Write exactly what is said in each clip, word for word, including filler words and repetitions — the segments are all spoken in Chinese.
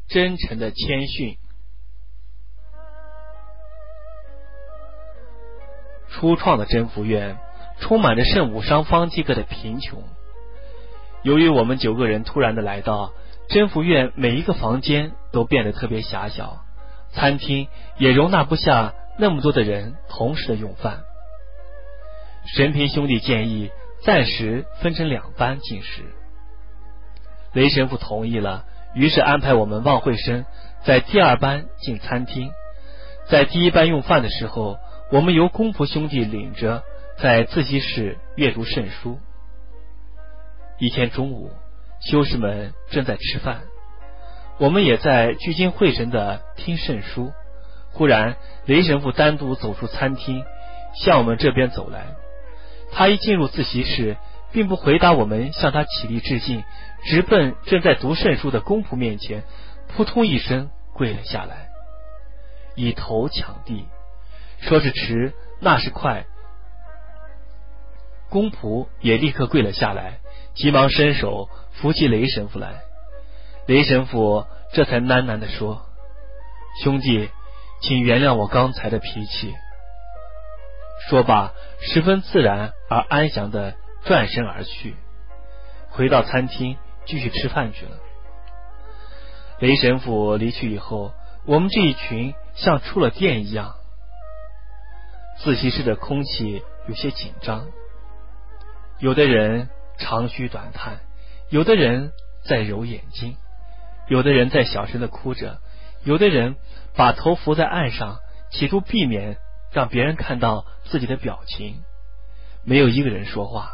真诚的谦逊。初创的真福院充满着圣武商方济各的贫穷。由于我们九个人突然的来到，真福院每一个房间都变得特别狭小，餐厅也容纳不下那么多的人同时的用饭。神平兄弟建议暂时分成两班进食，雷神父同意了，于是安排我们望会生在第二班进餐厅。在第一班用饭的时候，我们由公仆兄弟领着在自习室阅读圣书。一天中午，修士们正在吃饭，我们也在聚精会神地听圣书。忽然雷神父单独走出餐厅，向我们这边走来。他一进入自习室，并不回答我们向他起立致敬，直奔正在读圣书的公仆面前，扑通一声跪了下来，以头抢地，说是迟，那是快。公仆也立刻跪了下来，急忙伸手扶起雷神父来。雷神父这才喃喃地说：兄弟，请原谅我刚才的脾气。说罢，十分自然而安详地转身而去，回到餐厅继续吃饭去了。雷神父离去以后，我们这一群像触了电一样。自习室的空气有些紧张，有的人长吁短叹，有的人在揉眼睛，有的人在小声地哭着，有的人把头伏在岸上，企图避免让别人看到自己的表情。没有一个人说话。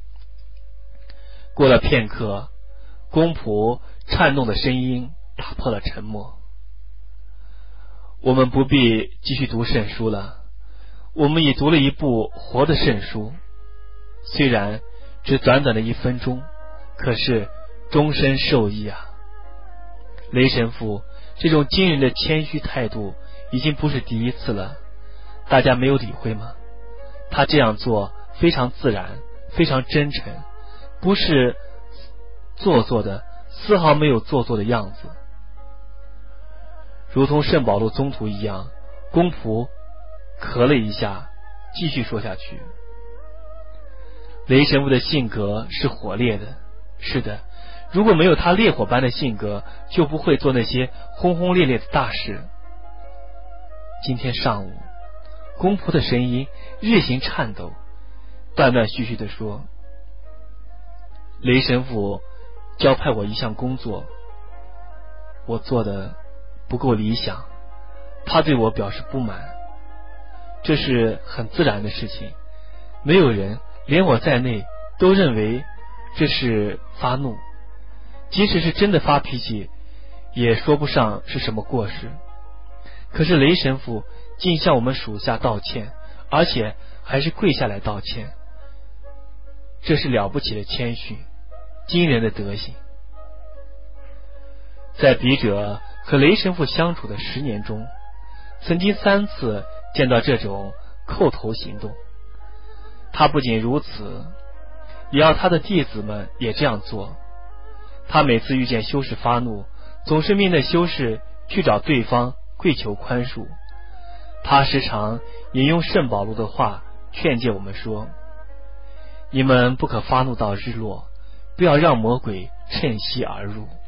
过了片刻，公仆颤动的声音打破了沉默：我们不必继续读圣书了，我们已读了一部活的圣书，虽然只短短的一分钟，可是终身受益啊。雷神父这种惊人的谦虚态度已经不是第一次了，大家没有理会吗？他这样做非常自然，非常真诚，不是做作的，丝毫没有做作的样子。如同圣保禄宗徒一样，公仆咳了一下，继续说下去。雷神父的性格是火烈的，是的，如果没有他烈火般的性格，就不会做那些轰轰烈烈的大事。今天上午，公仆的声音日行颤抖，断断续续地说：雷神父交派我一项工作，我做的不够理想，他对我表示不满。这是很自然的事情，没有人，连我在内，都认为这是发怒，即使是真的发脾气，也说不上是什么过失。可是雷神父竟向我们属下道歉，而且还是跪下来道歉，这是了不起的谦逊，惊人的德行。在笔者和雷神父相处的十年中，曾经三次见到这种叩头行动。他不仅如此，也要他的弟子们也这样做。他每次遇见修士发怒，总是命令修士去找对方跪求宽恕。他时常引用圣保禄的话劝诫我们说：你们不可发怒到日落，不要让魔鬼趁隙而入。